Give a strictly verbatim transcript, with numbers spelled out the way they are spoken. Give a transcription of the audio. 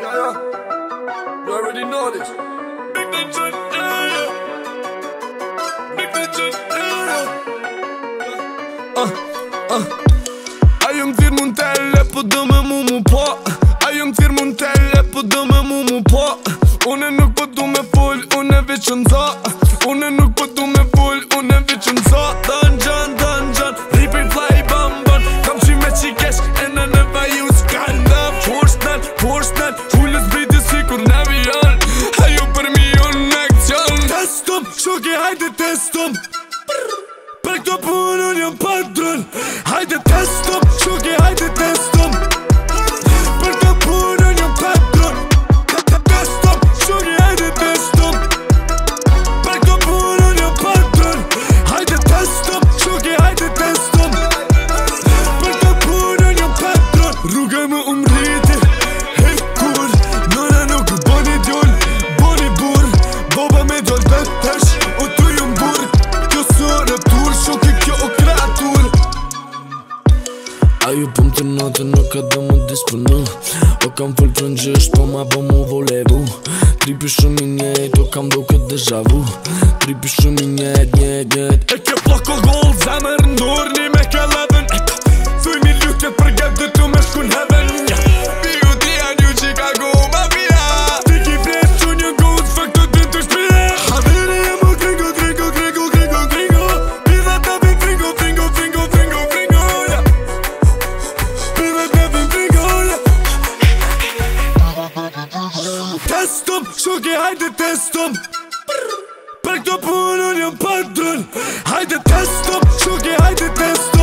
Yeah, yeah. You already know this. Big legend, yeah, yeah. Big legend, yeah, yeah. Uh, uh. Ajo m'thirë mund t'elle, po do me mu mu po. Ajo m'thirë mund t'elle, po do me mu mu po. Une nuk po du me full, une veç në za. Une nuk po du me full, une veç në za. Dungeon, dungeon, repeat play bambon. Kam qi me qi kesh, e në në vaju s'kan love. Forsnel, forsnel, hullës biti si kur në vijan. Ajo për mi unë në akcion. Testum, shoki hajde testum. Për këto punë unë jam patron. Hajde testum, shoki hajde testum. Për këto punë unë jam patron. Testum, shoki hajde testum. Për këto punë unë jam patron. Hajde testum, shoki hajde testum. Për këto punë unë jam patron. Rruga më umriti, hek kur. Nëna nuk boni djoll, boni bur. Boba me djoll të tesh, o tu ju mbur. Kjo sore tur, shoki kjo o kreatur. Ajo po më të natë, nuk ka dhe më disponu. O kam full frëngjësh, po ma po mu volevu. Tripi shumë i njejt, o kam do këtë deja vu. Tripi shumë i njejt, njejt, njejt. E ke plako gold, zemër ndur, një me ke leven. Thuj mi lutjet për get dhe tu me shku n'heaven. Biu dia një qika go ma vija. Ti ki flet që një god, fëk të din të shpire. Haveri e mu gringo, gringo, gringo, gringo, gringo. Pidhe të bin fingo, fingo, fingo, fingo, fingo, yeah. Pidhe të bin fingo, yeah. Testum, shoki hajde testum. Për këto punë unë jam patron. Hajde testum, shoki hajde testum.